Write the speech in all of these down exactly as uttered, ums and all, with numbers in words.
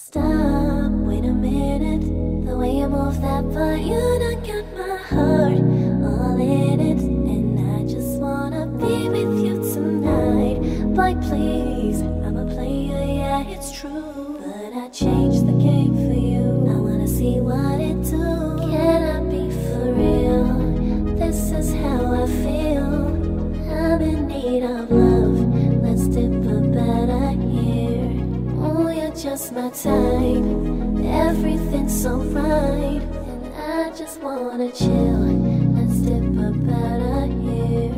Stop, wait a minute. The way you move that body, you done got my heart all in it. And I just wanna be with you tonight. Boy, please, I'm a player, yeah, it's true. But I changed the game for you. I wanna see what it do. Can I be for real? This is how I feel. I'm in need of love. Let's dip a better here. Oh, you're just my type. Everything's so right. And I just wanna chill. Let's dip a better here.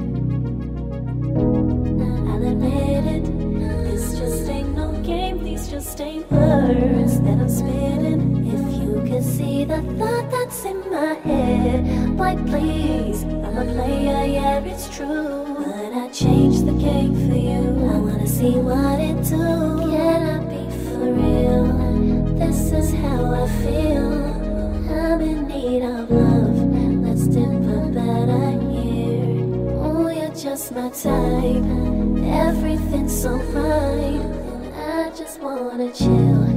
I'll admit it. This just ain't no game. These just ain't words that I'm spitting. If you could see the thought that's in my head. Boy, please, I'm a player, yeah, it's true. But I changed the game for you. I wanna see what it do. Can I be for real? This is how I feel. I'm in need of love. Let's dip a better here. Oh, you're just my type. Everything's so right. And I just wanna chill.